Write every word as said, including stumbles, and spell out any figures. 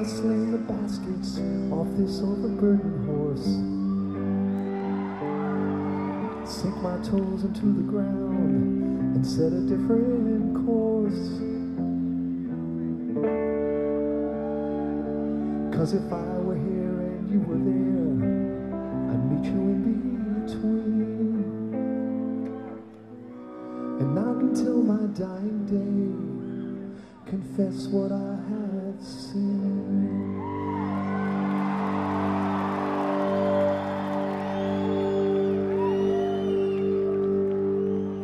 I sling the baskets off this overburdened horse, sink my toes into the ground and set a different course. 'Cause if I were here and you were there, I'd meet you in between. And not until my dying day confess what I have